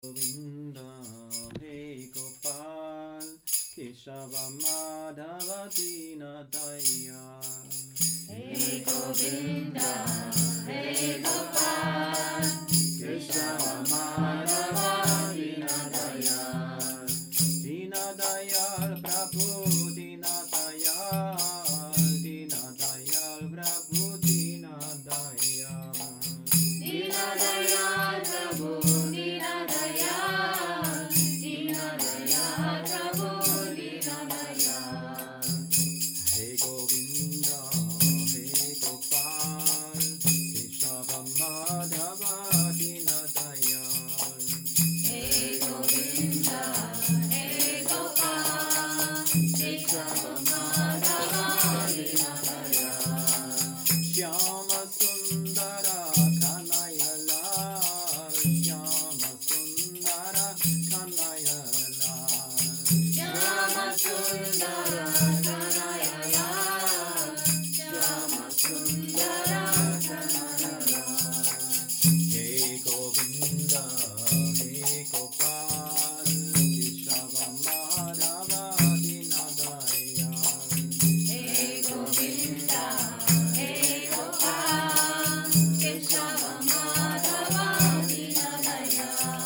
Govinda, Hey Gopal, Keshava Madhava Dina Dayal. Hey Govinda, Hey Gopal, Keshava Madhava Dina Dayal. Dina Dayal, Prabhu Dina Dayal. Dina Dayal, Prabhu Dina Dayal. Dina Dayal Prabhu, Dina Dayal, Dina Dayal Prabhu, Dina Dayal. Hey Govinda, Hey Gopal, Keshava Madhava Dina Dayal. Hey Govinda, Hey Gopal, Keshava Madhava, Dina Dayal. Shyama Sundara Kanaya Lal, Shyama Sundara Kanaya Lal. Shama Sundara Kanayala, Shama Sundara Kanayala. Hey Govinda, Hey Gopal, Keshava Madhava Dina Dayal. Hey Govinda, Hey Gopal, Keshava Madhava, Dina Dayal.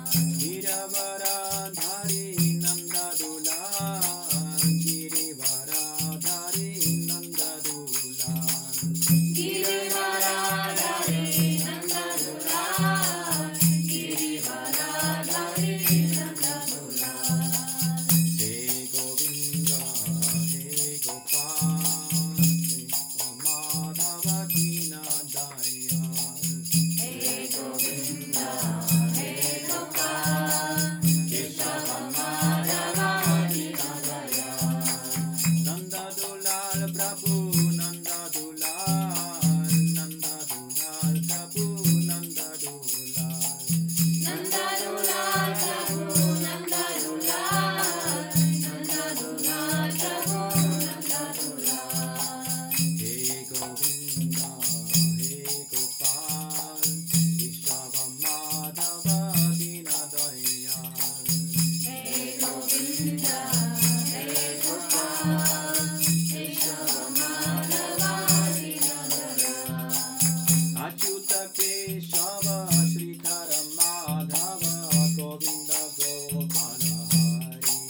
Girivaradhari Nandadulal, Girivaradhari Nandadulal. Girivaradhari Nandadulal, Girivaradhari Nandadulal. Hey Govinda, Hey Gopal, Keshava Madhava Dina Dayal. Hey Govinda, Hey Gopal, Keshava Madhava, Dina Dayal. Nandadulal Prabhu Nandadulal, Nandadulal Prabhu Nandadulal. Nandadulal Prabhu, Nandadulal, Nandadulal Prabhu, Nandadulal. Hey Govinda, Hey Gopal, Keshava Madhava Dina Dayal. Hey Govinda, Hey Gopal, Keshava Madhava, Dina Dayal. Achyuta Keshava Sridhara Madhava Govinda Gopala Hari.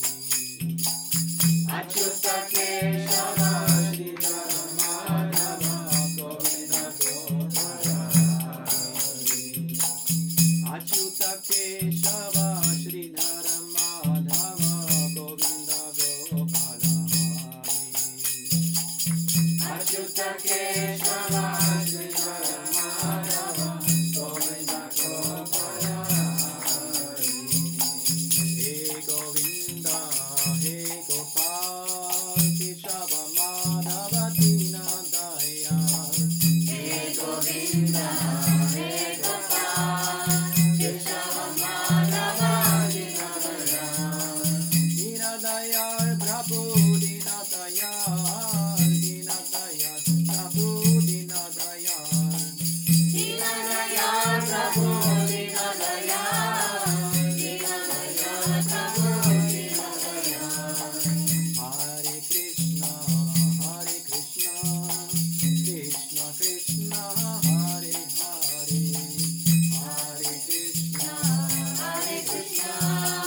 Achyuta Keshava Sridhara Madhava Govinda Gopala Hari. Achyuta Keshava Sridhara Madhava Govinda Gopala Hari. Achyuta Keshava Sridhara Madhava Govinda Gopala Hari. Hey Govinda, Hey Gopal, Keshava Madhava Dina Dayal. Hey Govinda, Hey Gopal, Keshava Madhava, Dina Dayal. Dina Dayal, Prabhu Dina Dayal, Dina Dayal, Prabhu Dina Dayal. Dina Dayal Prabhu, Dina Dayal, Dina Dayal Prabhu, Dina Dayal. Hare Krishna, Krishna Krishna, Hare Hare, Hare Krishna, Hare Krishna,